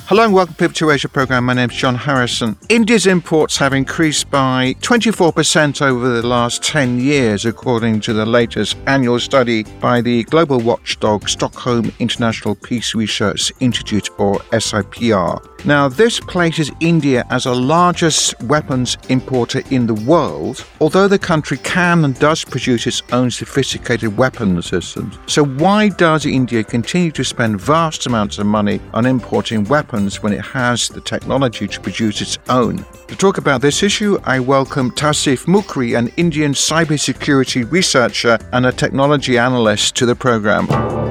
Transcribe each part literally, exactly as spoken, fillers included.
Hello and welcome to Pivot to Asia programme. My name is John Harrison. India's imports have increased by twenty-four percent over the last ten years, according to the latest annual study by the global watchdog Stockholm International Peace Research Institute, or S I P R. Now, this places India as the largest weapons importer in the world, although the country can and does produce its own sophisticated weapons systems. So why does India continue to spend vast amounts of money on importing weapons when it has the technology to produce its own? To talk about this issue, I welcome Tausif Mukri, an Indian cybersecurity researcher and a technology analyst, to the program.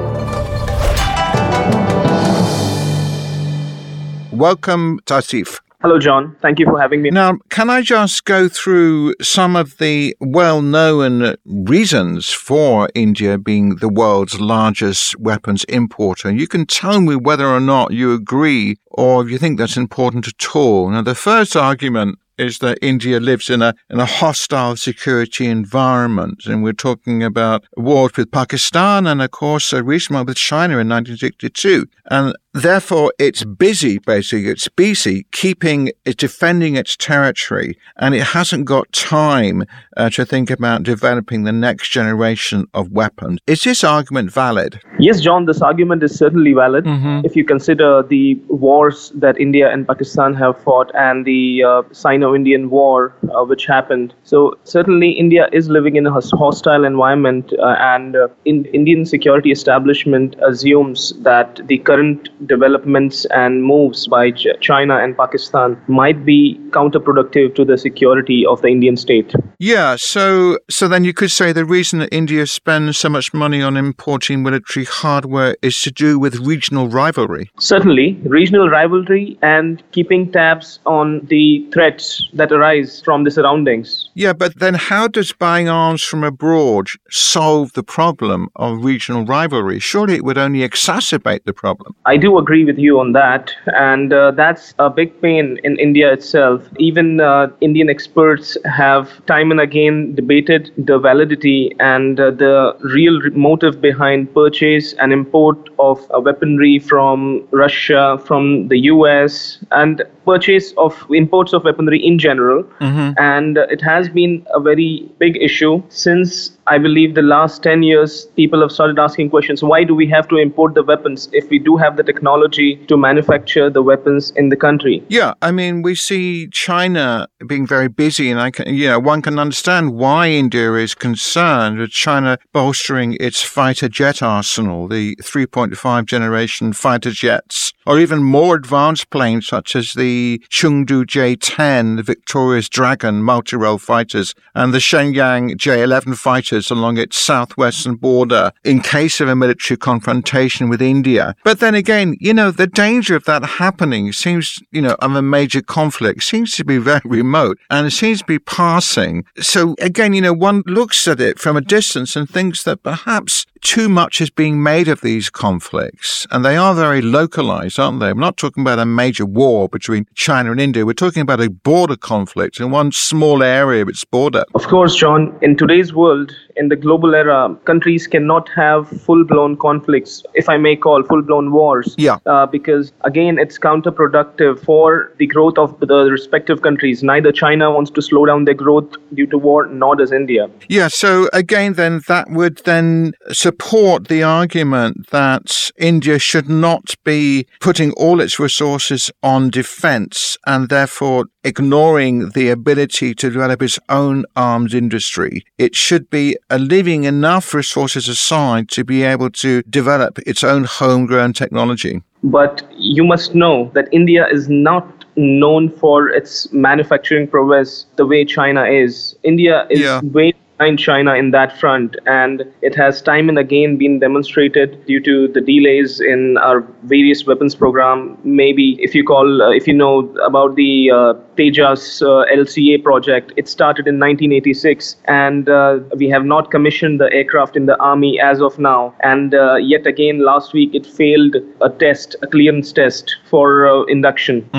Welcome, Tausif. Hello, John. Thank you for having me. Now, can I just go through some of the well-known reasons for India being the world's largest weapons importer? You can tell me whether or not you agree or if you think that's important at all. Now, the first argument is that India lives in a in a hostile security environment. And we're talking about wars with Pakistan and, of course, a recent one with China in nineteen sixty-two. And therefore, it's busy, basically, it's busy keeping, it's defending its territory, and it hasn't got time uh, to think about developing the next generation of weapons. Is this argument valid? Yes, John, this argument is certainly valid. Mm-hmm. If you consider the wars that India and Pakistan have fought and the uh, Sino-Indian War, uh, which happened. So certainly India is living in a hostile environment, uh, and uh, in Indian security establishment assumes that the current developments and moves by Ch- China and Pakistan might be counterproductive to the security of the Indian state. Yeah, so so then you could say the reason that India spends so much money on importing military hardware is to do with regional rivalry. Certainly, regional rivalry and keeping tabs on the threats that arise from the surroundings. Yeah, but then how does buying arms from abroad solve the problem of regional rivalry? Surely it would only exacerbate the problem. I do agree with you on that, and uh, that's a big pain in India itself. Even uh, Indian experts have time and again debated the validity and uh, the real motive behind purchase and import of uh, weaponry from Russia, from the U S, and purchase of imports of weaponry in general. Mm-hmm. And uh, it has been a very big issue since, I believe, the last ten years. People have started asking questions. Why do we have to import the weapons if we do have the technology to manufacture the weapons in the country? Yeah, I mean, we see China being very busy, and I can, you know, one can understand why India is concerned with China bolstering its fighter jet arsenal, the three point five generation fighter jets, or even more advanced planes such as the Chengdu J ten, the Victorious Dragon multi-role fighters, and the Shenyang J eleven fighters along its southwestern border in case of a military confrontation with India. But then again, you know, the danger of that happening seems, you know, of a major conflict seems to be very remote, and it seems to be passing. So again, you know, one looks at it from a distance and thinks that perhaps too much is being made of these conflicts, and they are very localized, aren't they? We're not talking about a major war between China and India. We're talking about a border conflict in one small area of its border. Of course, John, in today's world, in the global era, countries cannot have full-blown conflicts, if I may call full-blown wars. Yeah. Uh, because, again, it's counterproductive for the growth of the respective countries. Neither China wants to slow down their growth due to war, nor does India. Yeah, so again, then that would then support the argument that India should not be putting all its resources on defense and therefore ignoring the ability to develop its own arms industry. It should be leaving enough resources aside to be able to develop its own homegrown technology. But you must know that India is not known for its manufacturing prowess the way China is. India is yeah. way behind China in that front, and it has time and again been demonstrated due to the delays in our various weapons program. Maybe if you call, uh, if you know about the uh, Tejas uh, L C A project, it started in nineteen eighty-six, and uh, we have not commissioned the aircraft in the army as of now. And uh, yet again, last week it failed a test, a clearance test for uh, induction. Mm-hmm.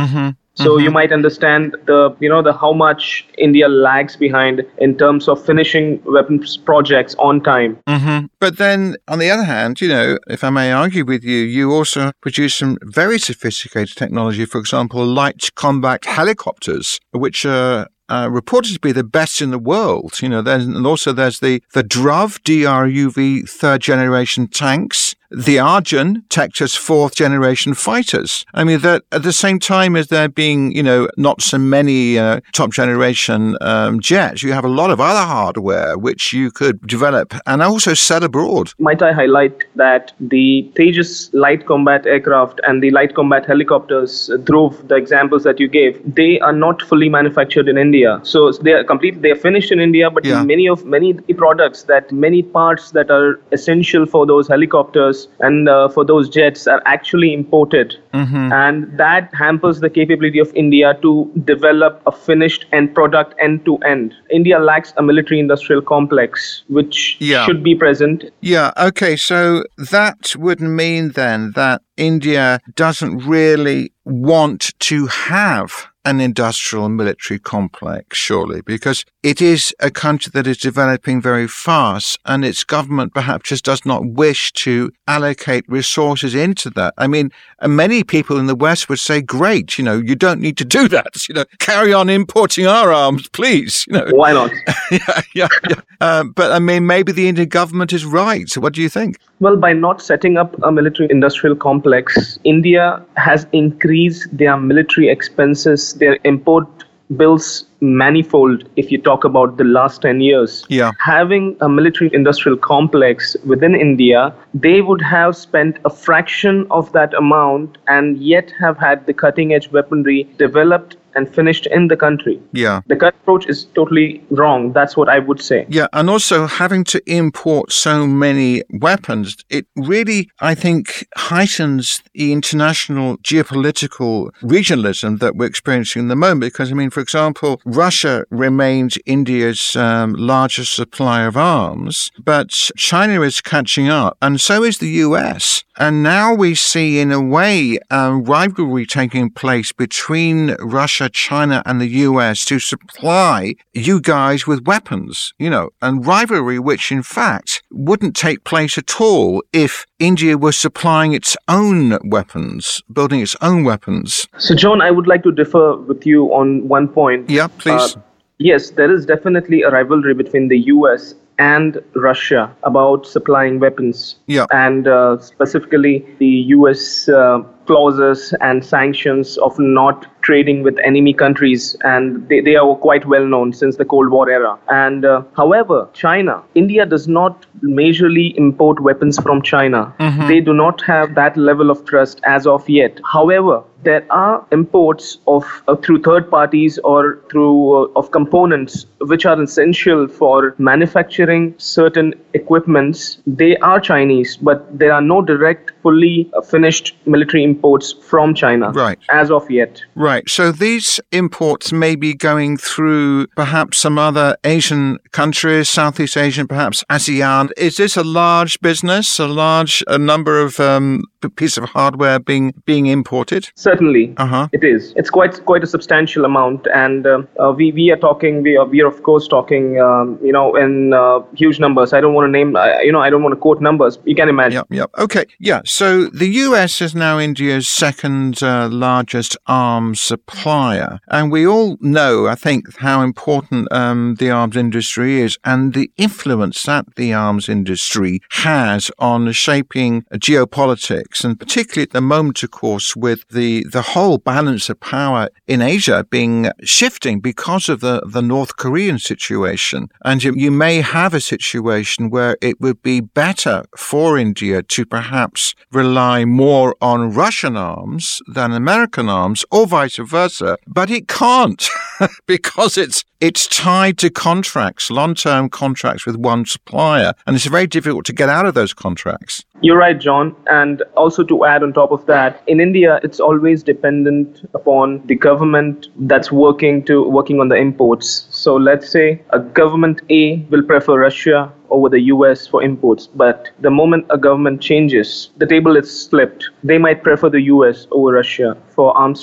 So mm-hmm. you might understand the, you know, the how much India lags behind in terms of finishing weapons projects on time. Mm-hmm. But then, on the other hand, you know, if I may argue with you, you also produce some very sophisticated technology. For example, light combat helicopters, which are Uh, reported to be the best in the world. You know, there's, and also there's the, the D R U V, D R U V third generation tanks, the Arjun, Texas fourth generation fighters. I mean, that at the same time as there being, you know, not so many uh, top generation um, jets, you have a lot of other hardware which you could develop and also sell abroad. Might I highlight that the Tejas light combat aircraft and the light combat helicopters, Dhruv, the examples that you gave, they are not fully manufactured in India. So they are complete. They are finished in India, but yeah. many of many products that many parts that are essential for those helicopters and uh, for those jets are actually imported, mm-hmm. and that hampers the capability of India to develop a finished end product end to end. India lacks a military-industrial complex, which yeah. should be present. Yeah. Okay. So that would mean then that India doesn't really want to have an industrial military complex, surely, because it is a country that is developing very fast and its government perhaps just does not wish to allocate resources into that. I mean, many people in the West would say, great, you know, you don't need to do that. You know, carry on importing our arms, please. You know, why not? yeah, yeah, yeah. Uh, but I mean, maybe the Indian government is right. So what do you think? Well, by not setting up a military-industrial complex, India has increased their military expenses, their import bills manifold if you talk about the last ten years. Yeah. Having a military-industrial complex within India, they would have spent a fraction of that amount and yet have had the cutting-edge weaponry developed and finished in the country. Yeah. The current approach is totally wrong. That's what I would say. Yeah, and also having to import so many weapons, it really, I think, heightens the international geopolitical regionalism that we're experiencing at the moment. Because, I mean, for example, Russia remains India's um, largest supplier of arms, but China is catching up, and so is the U S. And now we see, in a way, a rivalry taking place between Russia, China, and the U S to supply you guys with weapons, you know, and rivalry which, in fact, wouldn't take place at all if India was supplying its own weapons, building its own weapons. So, John, I would like to differ with you on one point. Yeah, please. Uh, yes, there is definitely a rivalry between the U S and Russia about supplying weapons. Yeah. And uh, specifically the U S uh, clauses and sanctions of not trading with enemy countries, and they, they are quite well known since the Cold War era. And uh, however, China, India does not majorly import weapons from China. Mm-hmm. They do not have that level of trust as of yet. However, there are imports of uh, through third parties or through uh, of components which are essential for manufacturing certain equipments. They are Chinese, but there are no direct, fully uh, finished military imports from China, right, as of yet. Right. So these imports may be going through perhaps some other Asian countries, Southeast Asian, perhaps ASEAN. Is this a large business, a large a number of um, piece of hardware being being imported? Certainly, uh-huh. It is. It's quite quite a substantial amount, and uh, uh, we we are talking. We are we are of course talking. Um, you know, in uh, huge numbers. I don't want to name. Uh, you know, I don't want to quote numbers. You can imagine. Yep. Yep. Okay. Yeah. So the U S is now India's second uh, largest arms supplier, and we all know, I think, how important um, the arms industry is, and the influence that the arms industry has on shaping geopolitics, and particularly at the moment, of course, with the the whole balance of power in Asia being shifting because of the, the North Korean situation. And you, you may have a situation where it would be better for India to perhaps rely more on Russian arms than American arms, or vice versa, but it can't because it's it's tied to contracts, long-term contracts with one supplier, and it's very difficult to get out of those contracts. You're right, John. And also to add on top of that, in India, it's always dependent upon the government that's working to working on the imports. So let's say a government A will prefer Russia over the U S for imports, but the moment a government changes, the table is flipped. They might prefer the U S over Russia for arms trade.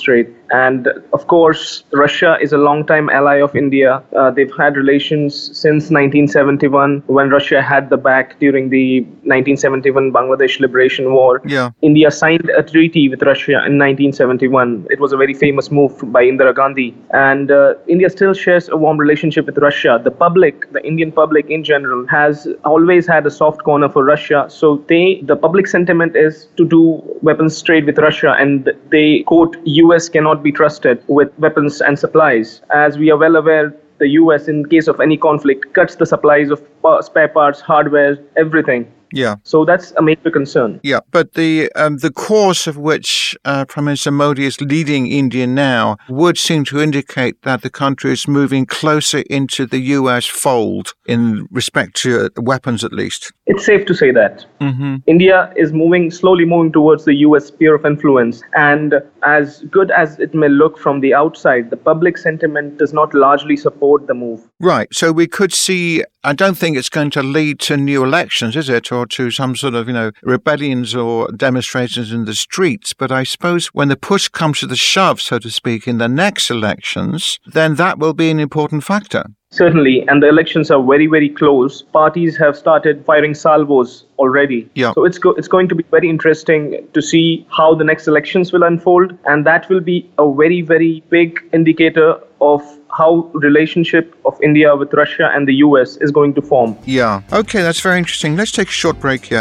And of course, Russia is a long-time ally of India. Uh, they've had relations since nineteen seventy-one, when Russia had the back during the nineteen seventy-one Bangladesh Liberation War. Yeah. India signed a treaty with Russia in nineteen seventy-one. It was a very famous move by Indira Gandhi. And uh, India still shares a warm relationship with Russia. The public, the Indian public in general, has always had a soft corner for Russia. So they, the public sentiment is to do weapons trade with Russia, and they quote, U S cannot be trusted with weapons and supplies. As we are well aware, the U S, in case of any conflict, cuts the supplies of spare parts, hardware, everything. Yeah. So that's a major concern. Yeah, but the um, the course of which uh, Prime Minister Modi is leading India now would seem to indicate that the country is moving closer into the U S fold in respect to weapons, at least. It's safe to say that. Mm-hmm. India is moving, slowly moving towards the U S sphere of influence. And as good as it may look from the outside, the public sentiment does not largely support the move. Right. So we could see, I don't think it's going to lead to new elections, is it? Or to some sort of, you know, rebellions or demonstrations in the streets. But I suppose when the push comes to the shove, so to speak, in the next elections, then that will be an important factor. Certainly, and the elections are very, very close. Parties have started firing salvos already. Yeah. So it's go- it's going to be very interesting to see how the next elections will unfold, and that will be a very, very big indicator of how relationship of India with Russia and the U S is going to form. Yeah. Okay, that's very interesting. Let's take a short break here.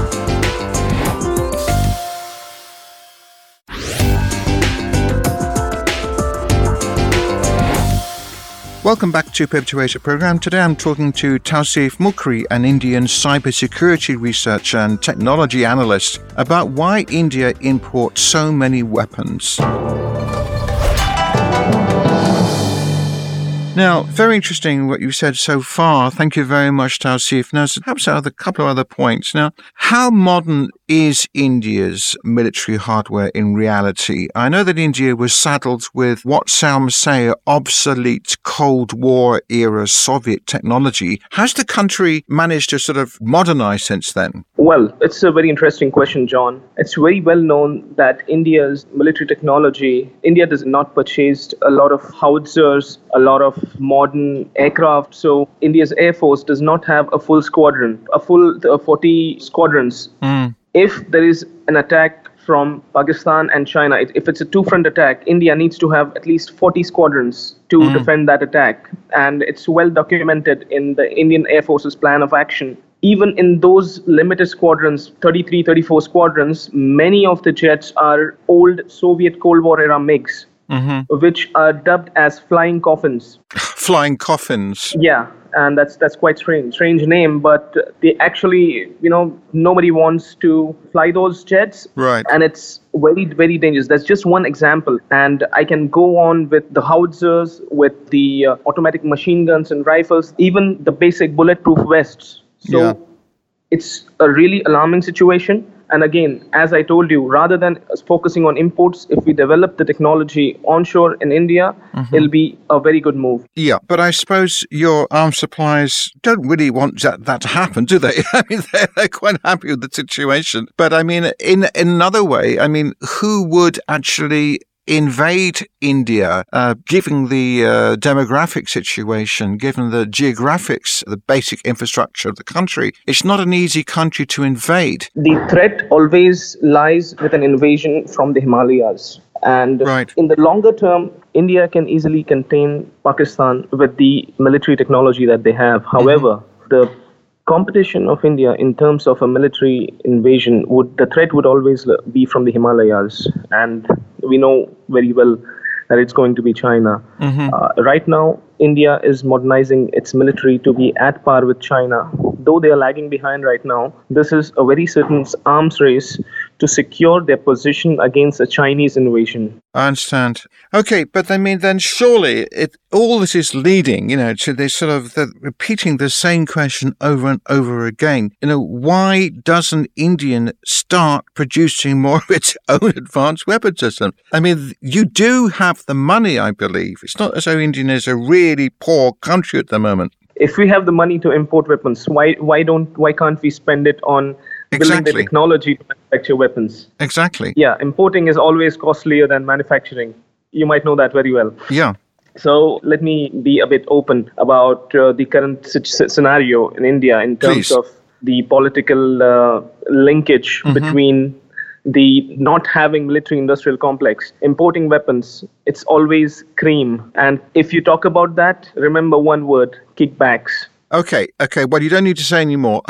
Welcome back to Pivot to Asia program. Today I'm talking to Tausif Mukri, an Indian cybersecurity researcher and technology analyst, about why India imports so many weapons. Now, very interesting what you've said so far. Thank you very much, Tausif. Now, perhaps a couple of other points. Now, how modern is India's military hardware in reality? I know that India was saddled with what some say are obsolete Cold War era Soviet technology. How's the country managed to sort of modernize since then? Well, it's a very interesting question, John. It's very well known that India's military technology, India does not purchase a lot of howitzers, a lot of modern aircraft. So India's Air Force does not have a full squadron, a full uh, forty squadrons. Mm. If there is an attack from Pakistan and China, if it's a two-front attack, India needs to have at least forty squadrons to mm. defend that attack. And it's well documented in the Indian Air Force's plan of action. Even in those limited squadrons, thirty-three, thirty-four squadrons, many of the jets are old Soviet Cold War era MiGs, mm-hmm. which are dubbed as flying coffins. Flying coffins? Yeah. And that's that's quite strange, strange name, but they actually, you know, nobody wants to fly those jets. Right. And it's very, very dangerous. That's just one example. And I can go on with the howitzers, with the uh, automatic machine guns and rifles, even the basic bulletproof vests. So yeah. It's a really alarming situation. And again, as I told you, rather than focusing on imports, if we develop the technology onshore in India, mm-hmm. it'll be a very good move. Yeah, but I suppose your arms suppliers don't really want that, that to happen, do they? I mean, they're, they're quite happy with the situation. But I mean, in, in another way, I mean, who would actually invade India, uh, given the uh, demographic situation, given the geographics, the basic infrastructure of the country? It's not an easy country to invade. The threat always lies with an invasion from the Himalayas. And right. in the longer term, India can easily contain Pakistan with the military technology that they have. However, mm-hmm. the competition of India in terms of a military invasion, would the threat would always be from the Himalayas. And we know very well that it's going to be China. Mm-hmm. Uh, right now, India is modernizing its military to be at par with China. Though they are lagging behind right now, this is a very certain arms race to secure their position against a Chinese invasion. I understand. Okay, but I mean, then surely it, all this is leading, you know, to this sort of the, repeating the same question over and over again. You know, why doesn't India start producing more of its own advanced weapon system? I mean, you do have the money, I believe. It's not as though India is a really poor country at the moment. If we have the money to import weapons, why why don't why can't we spend it on building exactly. the technology to manufacture weapons? Exactly. Yeah, importing is always costlier than manufacturing. You might know that very well. Yeah. So let me be a bit open about uh, the current scenario in India in terms Please. of the political uh, linkage mm-hmm. between the not having military-industrial complex, importing weapons. It's always cream. And if you talk about that, remember one word, kickbacks. Okay, okay. Well, you don't need to say any more.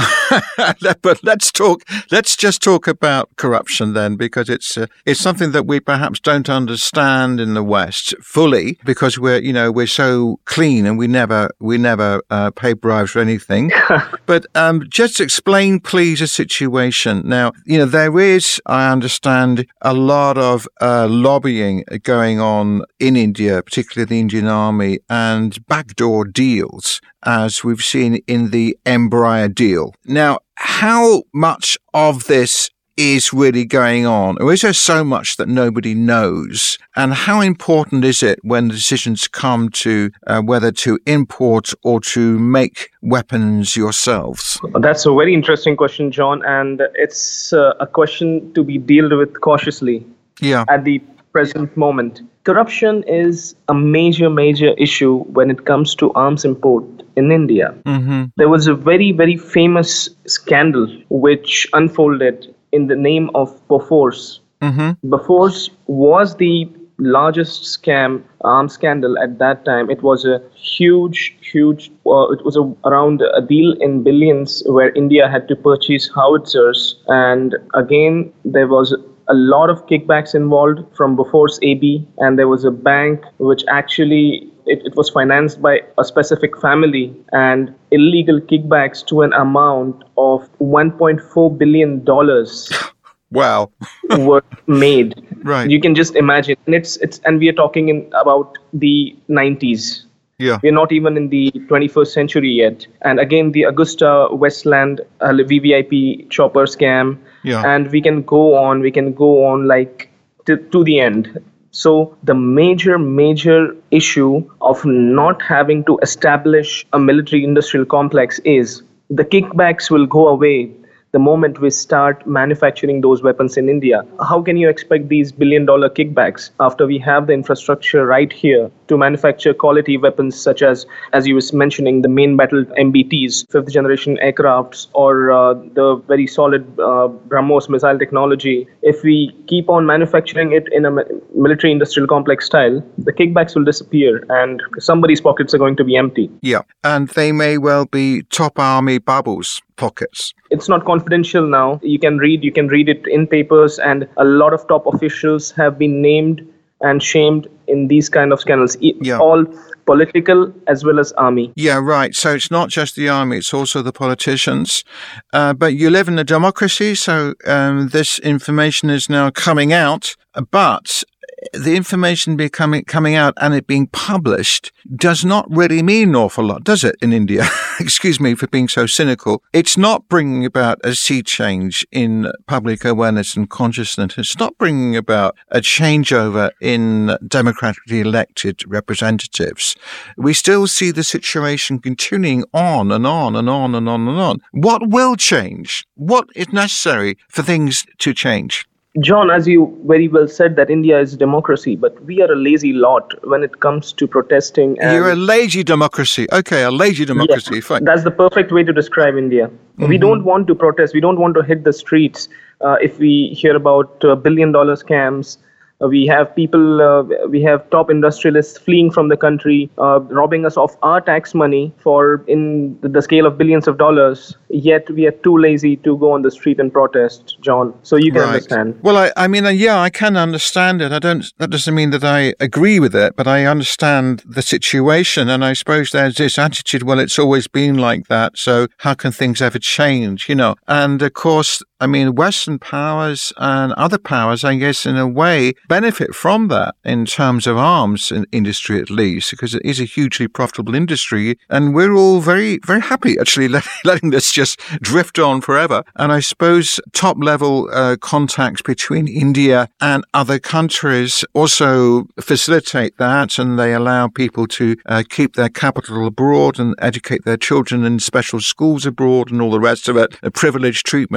But let's talk. Let's just talk about corruption then, because it's uh, it's something that we perhaps don't understand in the West fully, because we're you know we're so clean and we never we never uh, pay bribes for anything. But um, just explain, please, the situation. Now, you know there is, I understand, a lot of uh, lobbying going on in India, particularly the Indian Army, and backdoor deals, as we've seen in the Embraer deal. Now, how much of this is really going on? Or is there so much that nobody knows? And how important is it when the decisions come to uh, whether to import or to make weapons yourselves? That's a very interesting question, John, and it's uh, a question to be dealt with cautiously yeah. at the present moment. Corruption is a major, major issue when it comes to arms import in India. Mm-hmm. There was a very, very famous scandal which unfolded in the name of Bofors. Mm-hmm. Bofors was the largest scam, arms scandal at that time. It was a huge, huge, uh, it was a, around a deal in billions where India had to purchase howitzers. And again, there was a lot of kickbacks involved from Bofors A B, and there was a bank which actually it, it was financed by a specific family, and illegal kickbacks to an amount of one point four billion dollars. Wow. were made. Right. You can just imagine. And it's it's and we are talking in about the nineties. Yeah. We're not even in the twenty-first century yet. And again, the Augusta Westland uh, V V I P chopper scam. Yeah. And we can go on, we can go on like to, to the end. So the major, major issue of not having to establish a military industrial complex is the kickbacks will go away the moment we start manufacturing those weapons in India. How can you expect these billion dollar kickbacks after we have the infrastructure right here to manufacture quality weapons such as, as you was mentioning, the main battle M B Ts, fifth generation aircrafts, or uh, the very solid uh, BrahMos missile technology? If we keep on manufacturing it in a military industrial complex style, the kickbacks will disappear and somebody's pockets are going to be empty. Yeah, and they may well be top army bubbles pockets. It's not confidential now. You can read, you can read it in papers, and a lot of top officials have been named and shamed in these kind of scandals. Yeah. All political as well as army. Yeah, right. So it's not just the army, it's also the politicians. Uh, but you live in a democracy, so um, this information is now coming out. But the information becoming coming out and it being published does not really mean an awful lot, does it, in India? Excuse me for being so cynical. It's not bringing about a sea change in public awareness and consciousness. It's not bringing about a changeover in democratically elected representatives. We still see the situation continuing on and on and on and on and on. What will change? What is necessary for things to change? John, as you very well said, that India is a democracy, but we are a lazy lot when it comes to protesting. And You're a lazy democracy. Okay, a lazy democracy. Yeah, Fine. That's the perfect way to describe India. Mm-hmm. We don't want to protest. We don't want to hit the streets. Uh, if we hear about uh, billion dollar scams, uh, we have people, uh, we have top industrialists fleeing from the country, uh, robbing us of our tax money for in the scale of billions of dollars. Yet we are too lazy to go on the street and protest, John. So you can right. understand. Well, I, I mean, uh, yeah, I can understand it. I don't. That doesn't mean that I agree with it, but I understand the situation. And I suppose there's this attitude. Well, it's always been like that. So how can things ever change? You know. And of course, I mean, Western powers and other powers, I guess, in a way, benefit from that in terms of arms industry, at least, because it is a hugely profitable industry, and we're all very, very happy actually letting, letting this just drift on forever. And I suppose top level uh, contacts between India and other countries also facilitate that, and they allow people to uh, keep their capital abroad and educate their children in special schools abroad and all the rest of it, a privileged treatment that people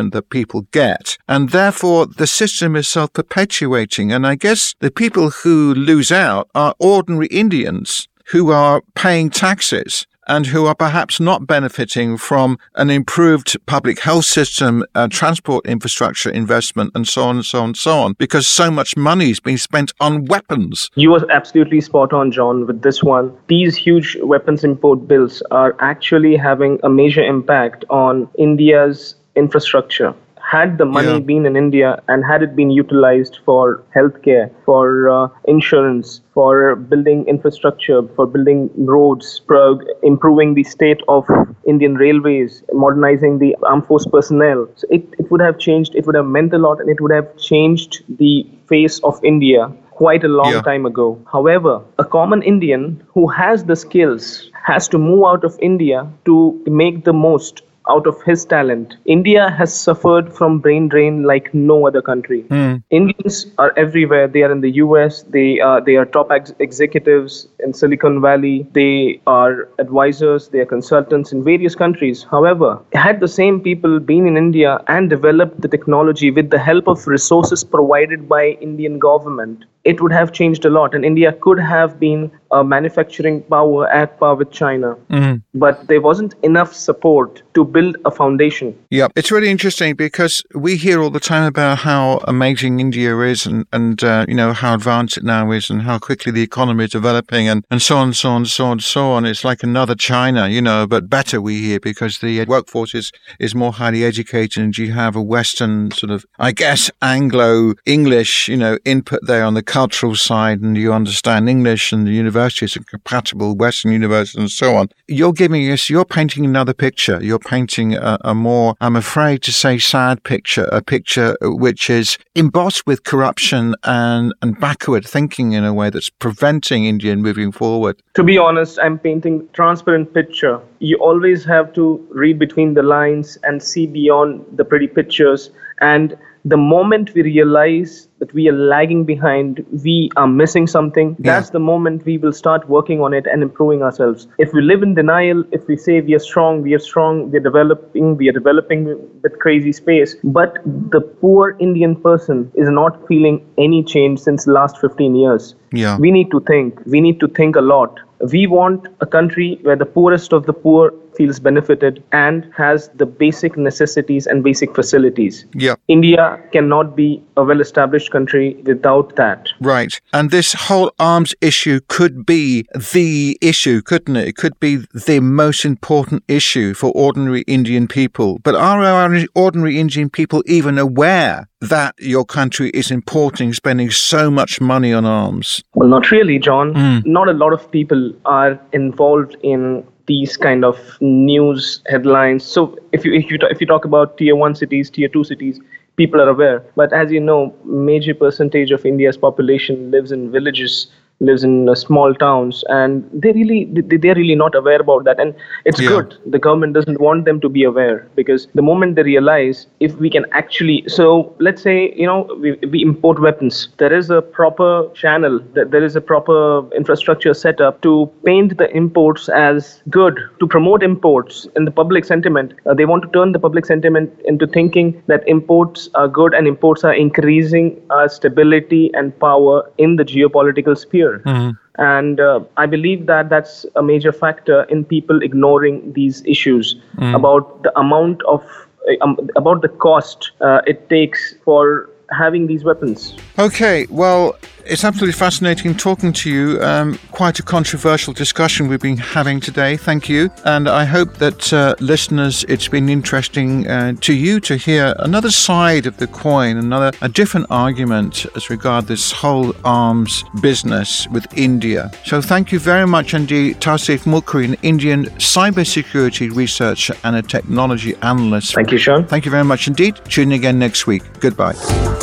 people get. And therefore, the system is self-perpetuating. And I guess the people who lose out are ordinary Indians who are paying taxes and who are perhaps not benefiting from an improved public health system, uh, transport infrastructure investment, and so on and so on and so on, because so much money is being spent on weapons. You were absolutely spot on, John, with this one. These huge weapons import bills are actually having a major impact on India's infrastructure. Had the money yeah. been in India and had it been utilized for healthcare, for uh, insurance, for building infrastructure, for building roads, for improving the state of Indian railways, modernizing the armed force personnel, so it, it would have changed, it would have meant a lot, and it would have changed the face of India quite a long yeah. time ago. However, a common Indian who has the skills has to move out of India to make the most out of his talent. India has suffered from brain drain like no other country. Mm. Indians are everywhere. They are in the U S. They are they are top ex- executives in Silicon Valley. They are advisors. They are consultants in various countries. However, had the same people been in India and developed the technology with the help of resources provided by Indian government, it would have changed a lot, and India could have been a manufacturing power at par with China. Mm. But there wasn't enough support to build a foundation. Yeah, it's really interesting because we hear all the time about how amazing India is and, and uh, you know, how advanced it now is and how quickly the economy is developing and, and so on, so on, so on, so on. It's like another China, you know, but better we hear because the workforce is, is more highly educated and you have a Western sort of, I guess, Anglo-English, you know, input there on the cultural side, and you understand English, and the universities are compatible, Western universities and so on. You're giving us, you're painting another picture. You're painting a, a more, I'm afraid to say, sad picture, a picture which is embossed with corruption and, and backward thinking in a way that's preventing India moving forward. To be honest, I'm painting a transparent picture. You always have to read between the lines and see beyond the pretty pictures. And the moment we realize that we are lagging behind, we are missing something, that's yeah. the moment we will start working on it and improving ourselves. If we live in denial, if we say we are strong, we are strong, we are developing, we are developing with crazy space, but the poor Indian person is not feeling any change since the last fifteen years. Yeah. We need to think. We need to think a lot. We want a country where the poorest of the poor feels benefited and has the basic necessities and basic facilities. Yeah. India cannot be a well-established country without that. Right. And this whole arms issue could be the issue, couldn't it? It could be the most important issue for ordinary Indian people. But are our ordinary Indian people even aware that your country is importing, spending so much money on arms? Well, not really, John. Mm. Not a lot of people are involved in these kind of news headlines. So if you if you if you talk about tier one cities, tier two cities, people are aware. But as you know, major percentage of India's population lives in villages, lives in uh, small towns, and they really they, they're really not aware about that. And it's yeah. good. The government doesn't want them to be aware, because the moment they realize, if we can actually, so let's say, you know, we, we import weapons, there is a proper channel, there is a proper infrastructure set up to paint the imports as good, to promote imports in the public sentiment. Uh, they want to turn the public sentiment into thinking that imports are good and imports are increasing our stability and power in the geopolitical sphere. Mm-hmm. And uh, I believe that that's a major factor in people ignoring these issues mm. about the amount of, um, about the cost uh, it takes for having these weapons. Okay, well, it's absolutely fascinating talking to you. Um, quite a controversial discussion we've been having today. Thank you. And I hope that uh, listeners, it's been interesting uh, to you to hear another side of the coin, another a different argument as regard this whole arms business with India. So thank you very much indeed, Tausif Mukri, an Indian cybersecurity researcher and a technology analyst. Thank you, Sean. Thank you very much indeed. Tune in again next week. Goodbye.